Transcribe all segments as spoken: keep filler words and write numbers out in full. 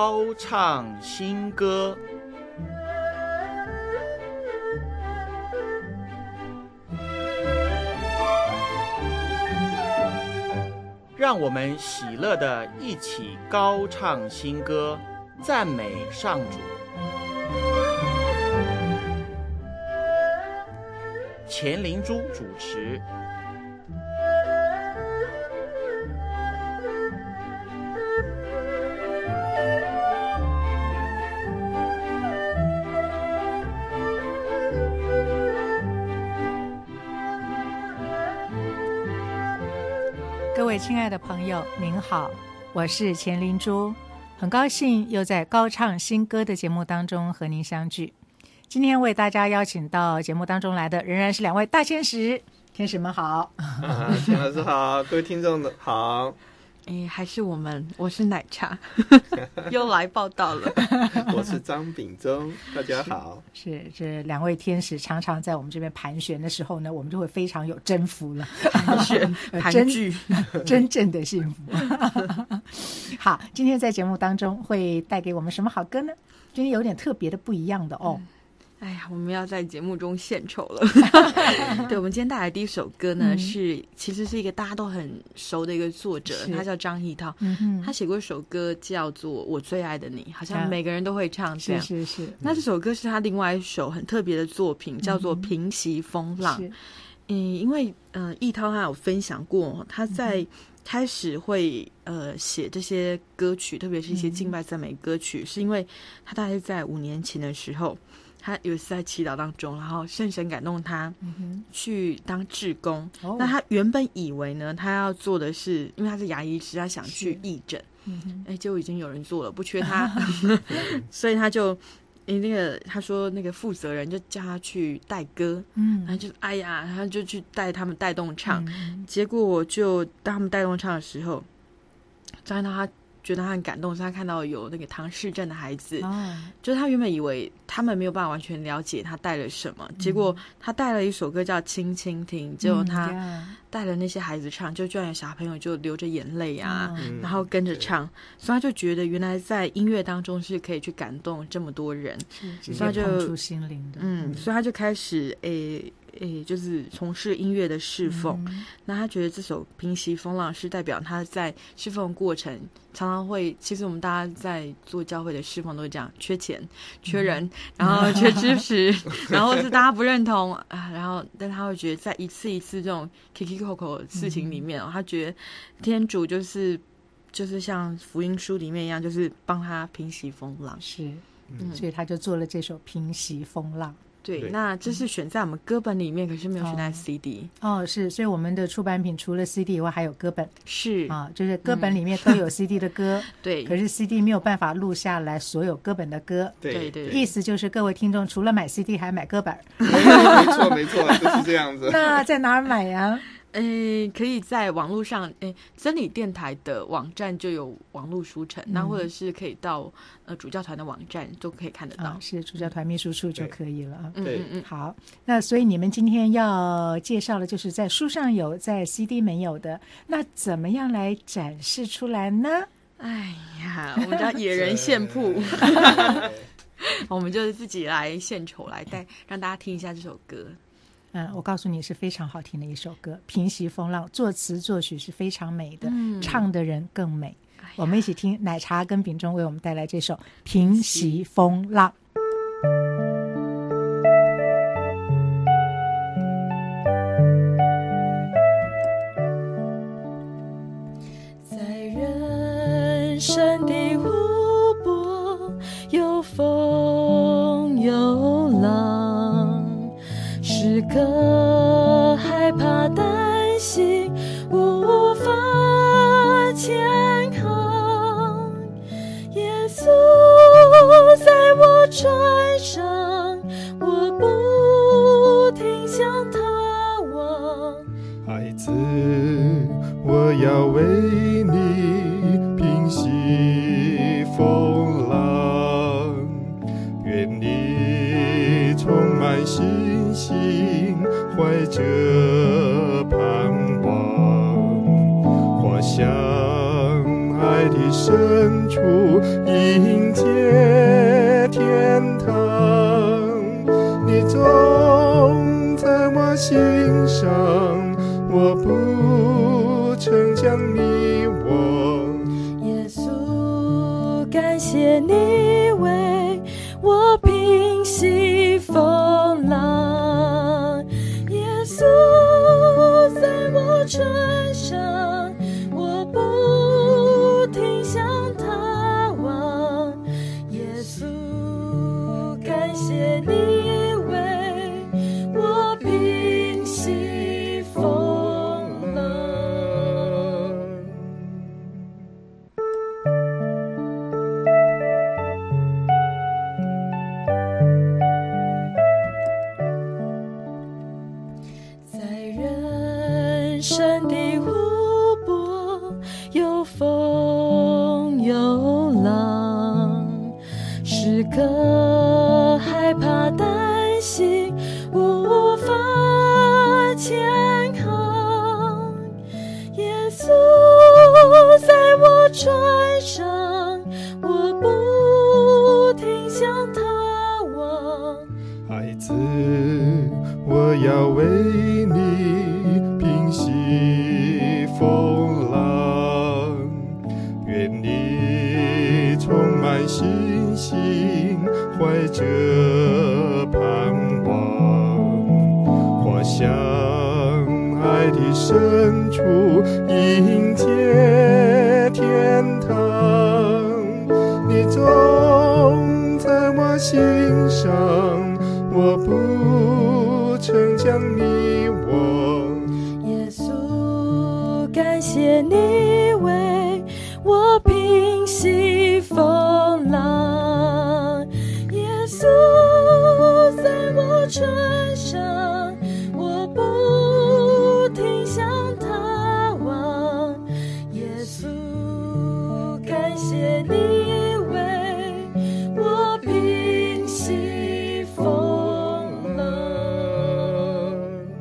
高唱新歌。让我们喜乐地一起高唱新歌，赞美上主。钱灵珠主持。 各位亲爱的朋友您好，我是钱灵珠，很高兴又在高唱新歌的节目当中和您相聚。今天为大家邀请到节目当中来的仍然是两位大天使，天使们好。 啊，钱老师好，各位听众好。 哎，还是我们，我是奶茶又来报道了。 我是张秉忠，大家好。 是, 是这两位天使常常在我们这边盘旋的时候呢，我们就会非常有征服了， 盘旋盘踞真正的幸福。好，今天在节目当中会带给我们什么好歌呢？今天有点特别的不一样的哦。嗯， 哎呀，我们要在节目中献丑了。对，我们今天带来的第一首歌呢，嗯、是其实是一个大家都很熟的一个作者，他叫张艺涛。嗯、他写过一首歌叫做《我最爱的你》，好像每个人都会唱这样。 是是是。 那这首歌是他另外一首很特别的作品，叫做《平息风浪》。嗯，嗯因为呃，艺涛他有分享过，他在开始会呃写这些歌曲，特别是一些敬拜赞美歌曲，嗯、是因为他大概在五年前的时候。他有一次在祈祷当中，然后圣神感动他去当志工。嗯、那他原本以为呢，他要做的是，因为他是牙医师，他想去义诊。哎，结果已经有人做了，不缺他，所以他就，那个他说那个负责人就叫他去带歌，嗯，然后就哎呀，他就去带他们带动唱。嗯、结果我就当他们带动唱的时候，张艺涛他。觉得他很感动，是他看到有那个唐氏症的孩子，哦、就是他原本以为他们没有办法完全了解他带了什么，嗯、结果他带了一首歌叫《轻轻听》，结果他带了那些孩子唱，就居然有小朋友就流着眼泪啊，嗯、然后跟着唱，嗯、所以他就觉得原来在音乐当中是可以去感动这么多人， 所以他就碰触心灵的， 嗯，所以他就开始诶。诶，就是从事音乐的侍奉，嗯、那他觉得这首《平息风浪》是代表他在侍奉的过程常常会，其实我们大家在做教会的侍奉都会这样，缺钱、缺人，嗯、然后缺支持，然后是大家不认同啊，然后但他会觉得在一次一次这种 kiki koko 的事情里面，嗯、他觉得天主就是就是像福音书里面一样，就是帮他平息风浪， 是，嗯、所以他就做了这首《平息风浪》。 对，那这是选在我们歌本里面，可是没有选在 C D。 哦，是，所以我们的出版品除了 C D 以外，还有歌本。 是啊，就是歌本里面都有 C D 的歌， 嗯、对。 可是 C D 没有办法录下来所有歌本的歌。 对对。 意思就是各位听众除了买 C D 还买歌本。 没错没错，就是这样子。 那在哪儿买呀？ 诶，可以在网络上，诶，真理电台的网站就有网络书城，嗯、那或者是可以到呃主教团的网站都可以看得到， 啊、是主教团秘书处就可以了。 对，嗯嗯， 好，那所以你们今天要介绍的就是在书上有，在 C D 没有的，那怎么样来展示出来呢？ 哎呀，我们叫野人献铺，我们就自己来献丑，来带让大家听一下这首歌。 嗯，我告诉你是非常好听的一首歌，《平息风浪》，作词作曲是非常美的，嗯、唱的人更美。哎、我们一起听奶茶跟秉忠为我们带来这首《平息风浪》。 在人生的湖泊，有风有浪，时刻害怕担心无法前行，耶稣在我船上，我不停向他望。 孩子，我要为你平息风浪，愿你充满信心，怀着盼望，滑向爱爱的深处迎接天堂。你种在我心上，我不曾将你忘。 耶稣，感谢你为我平息风浪。耶稣，在我船上，我不停向他望。耶稣，感谢你为我平息风浪。在人生的湖泊，有风有浪，时刻害怕担心，无法前航。耶稣在我船上，我不停向他望。 孩子，我要为你平息风浪，愿你充满信心，怀着盼望，滑向爱的深处迎接天堂。你种在我心上，我不曾将你忘。 耶稣，感谢你为我平息风浪。耶稣在我船上，我不停向他望。耶稣，感谢你为我平息风浪。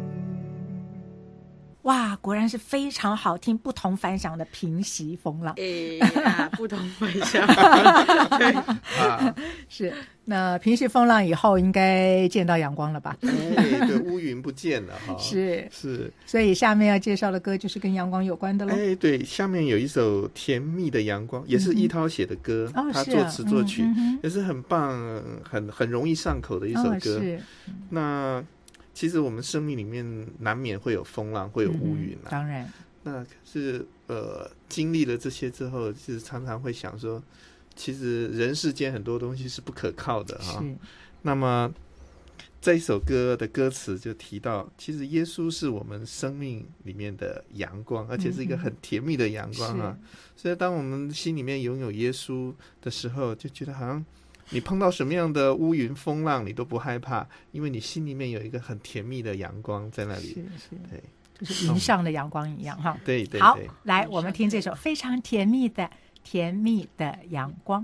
哇，果然是非常好听，不同凡响的平息风浪。 哎呀，不同凡响。 啊， 是，那平息风浪以后，应该见到阳光了吧？ 哎，对，乌云不见了哈。 是是， 所以下面要介绍的歌就是跟阳光有关的喽。 哎，对，下面有一首《甜蜜的阳光》，也是一涛写的歌， 哦是啊他作词作曲， 嗯嗯也是很棒，很很容易上口的一首歌。 哦是， 那其实我们生命里面难免会有风浪，会有乌云啊。 嗯当然， 那可是呃，经历了这些之后，其实常常会想说，其实人世间很多东西是不可靠的哈。 是， 那么这一首歌的歌词就提到，其实耶稣是我们生命里面的阳光，而且是一个很甜蜜的阳光啊。所以当我们心里面拥有耶稣的时候，就觉得好像你碰到什么样的乌云风浪你都不害怕，因为你心里面有一个很甜蜜的阳光在那里。 是是， 对， 就是云上的阳光一样哈。 对对对。 好，来，我们听这首非常甜蜜的甜蜜的阳光。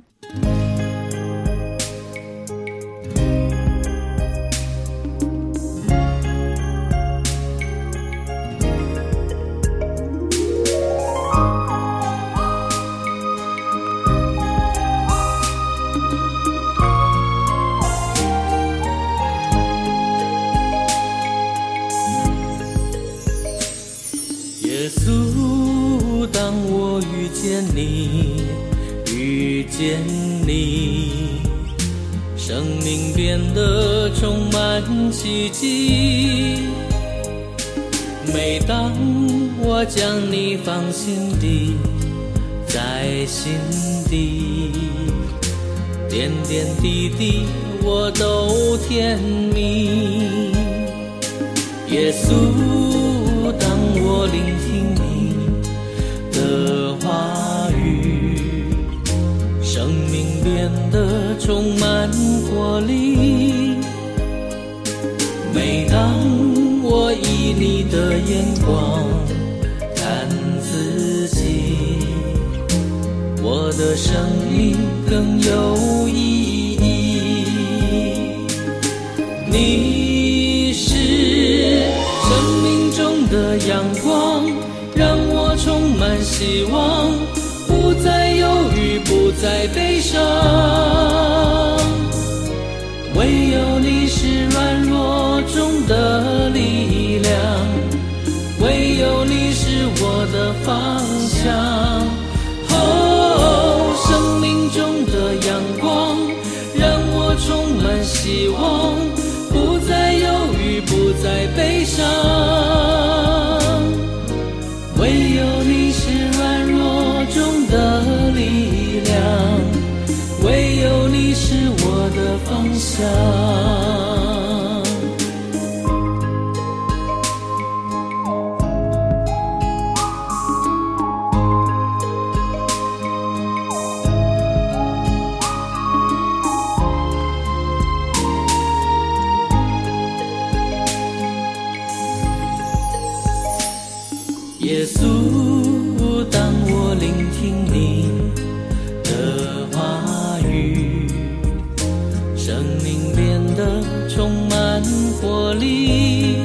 耶稣，当我遇见你，遇见你，生命变得充满奇迹。每当我将你放心底，在心底，点点滴滴我都甜蜜。耶稣，当我聆听你的话语，生命变得充满活力。每当我以你的眼光看自己，我的生命更有意义。你是生命中的阳光，让我充满希望，不再再悲伤，唯有你是软弱中的力量，唯有你是我的方向。哦，生命中的阳光让我充满希望，不再忧郁，不再悲伤，唯有你是软弱中的力量，唯有你是我的方向。耶稣，当我聆听你的话语，生命变得充满活力。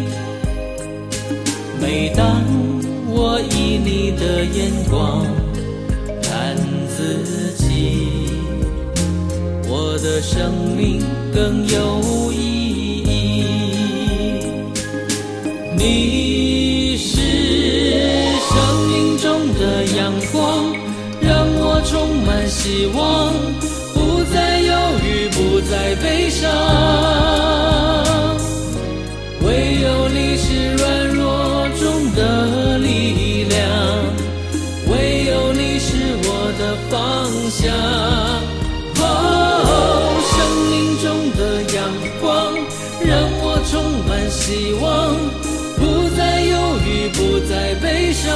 每当我以你的眼光看自己，我的生命更有意义。你是生命中的阳光，让我充满希望，不再忧郁，不再悲伤，唯有你是软弱中的力量，唯有你是我的方向。哦，生命中的阳光让我充满希望，不再忧郁，不再悲伤，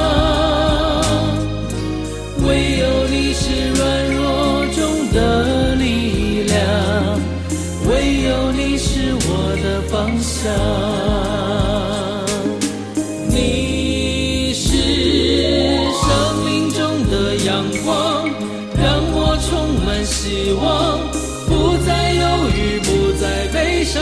唯有你是软弱中的力量，唯有你是我的方向。你是生命中的阳光，让我充满希望，不再忧郁，不再悲伤，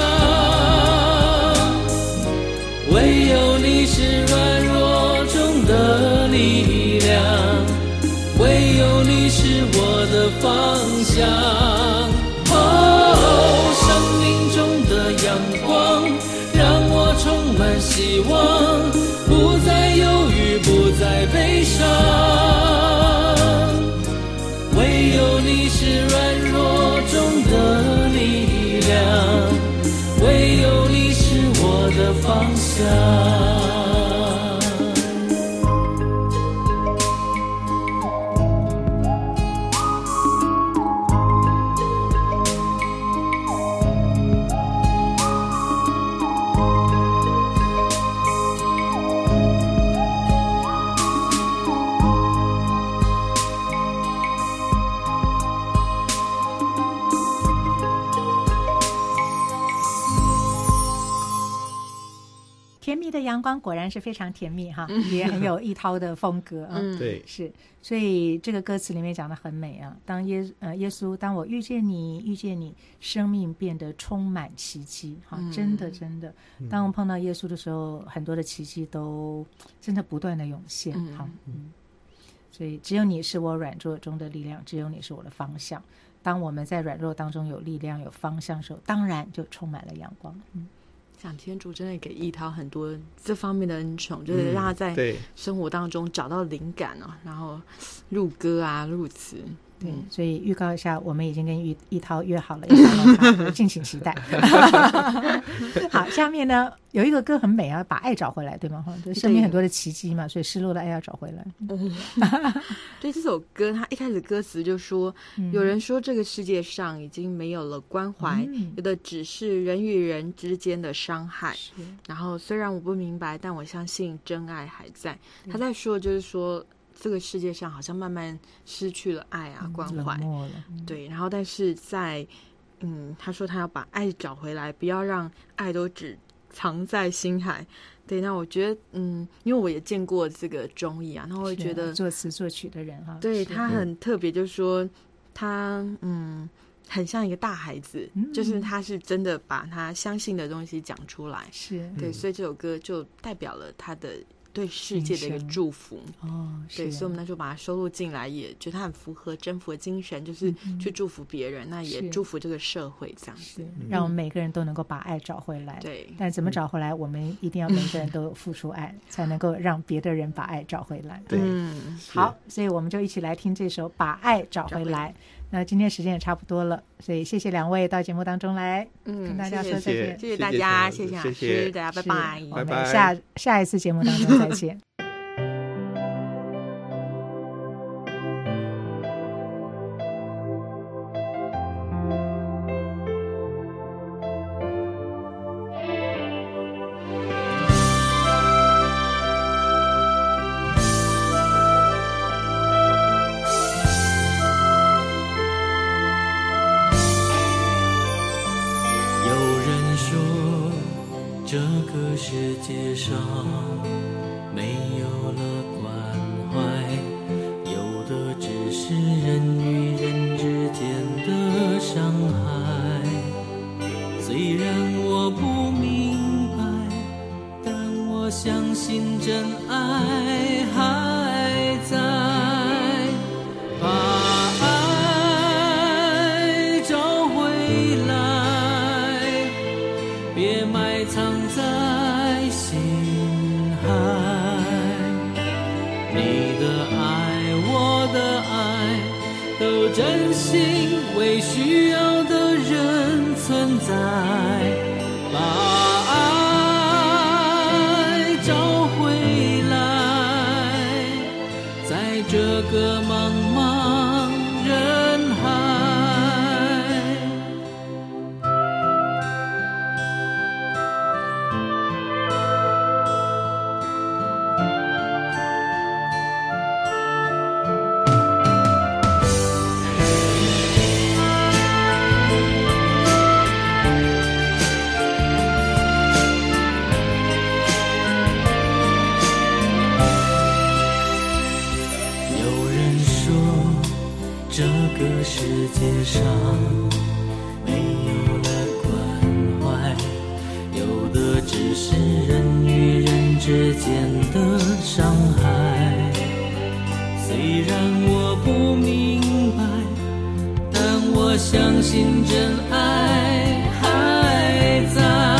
唯有你是软弱中的力量，唯有你是我的方向。哦，生命中的阳光让我充满希望，不再忧郁，不再悲伤，唯有你是软弱中的力量，唯有你是我的方向。 甜蜜的阳光果然是非常甜蜜哈，也很有一涛的风格啊。 嗯，对， 是，所以这个歌词里面讲的很美啊。当耶呃耶稣，当我遇见你，遇见你，生命变得充满奇迹哈，真的真的。当我们碰到耶稣的时候，很多的奇迹都真的不断的涌现哈。嗯，所以只有你是我软弱中的力量，只有你是我的方向。当我们在软弱当中有力量、有方向的时候，当然就充满了阳光。嗯。 想天主真的给一涛很多这方面的恩宠，就是让他在生活当中找到灵感哦，然后入歌啊、入词。 对，所以预告一下，我们已经跟一一涛约好了，要访问他，敬请期待。好，下面呢有一个歌很美啊，把爱找回来，对吗？哈，生命很多的奇迹嘛，所以失落的爱要找回来。 嗯，对，这首歌它一开始歌词就说，嗯、有人说这个世界上已经没有了关怀，嗯、有的只是人与人之间的伤害。然后虽然我不明白，但我相信真爱还在。他在说就是说。这个世界上好像慢慢失去了爱啊，关怀，嗯、对，然后但是在，嗯，他说他要把爱找回来，不要让爱都只藏在心海。对，那我觉得，嗯，因为我也见过这个综艺啊，然后会觉得作词作曲的人哈， 对他很特别，就是说他，嗯，很像一个大孩子，嗯、就是他是真的把他相信的东西讲出来， 是对，所以这首歌就代表了他的。 对世界的一个祝福。 哦， 对，所以我们那时候把它收录进来，也觉得它很符合征服的精神，就是去祝福别人，嗯、那也祝福这个社会，这样子， 让我们每个人都能够把爱找回来。 对， 但怎么找回来，我们一定要每个人都付出爱，才能够让别的人把爱找回来。 对， 嗯， 好，所以我们就一起来听这首《把爱找回来》。那今天时间也差不多了，所以谢谢两位到节目当中来，嗯，跟大家说再见。 谢谢大家，谢谢老师，大家拜拜， 我们下下一次节目当中再见。 世界上没有了关怀，有的只是人与人之间的伤害。虽然我不明白，但我相信真爱还在。把爱找回来，别埋藏在心海，你的爱我的爱都真心为需要的人存在。把爱找回来，在这个茫茫人海。世界上没有了关怀，有的只是人与人之间的伤害。虽然我不明白，但我相信真爱还在。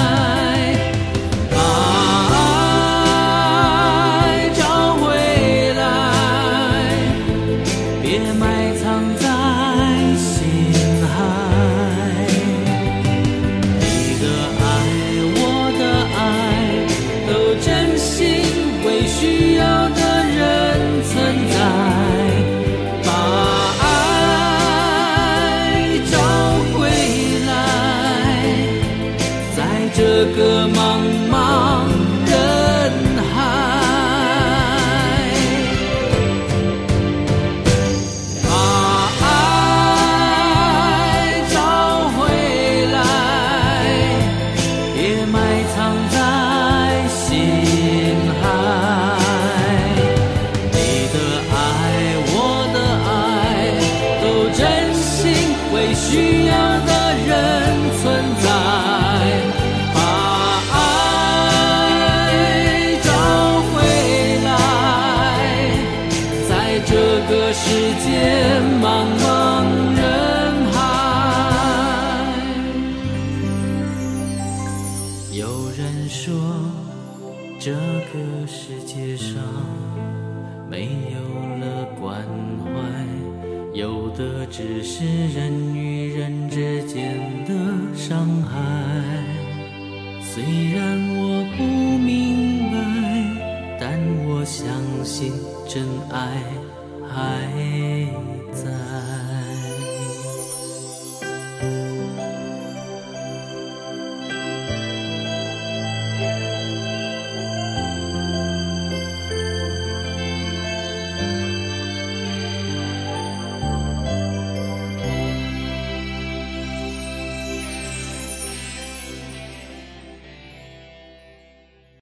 这个茫茫人海，把爱找回来，别埋藏在心海。你的爱我的爱都真心为需要的人存在。世界茫茫人海，有人说这个世界上没有了关怀，有的只是人与人之间的伤害。虽然我不明白，但我相信真爱还